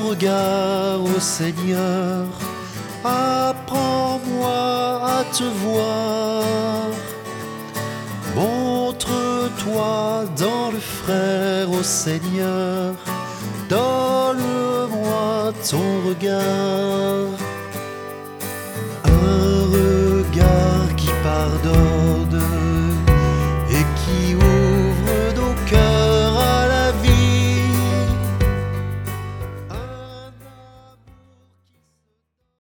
regard, ô Seigneur, apprends-moi à te voir. Montre-toi dans le frère, ô Seigneur, donne-moi ton regard.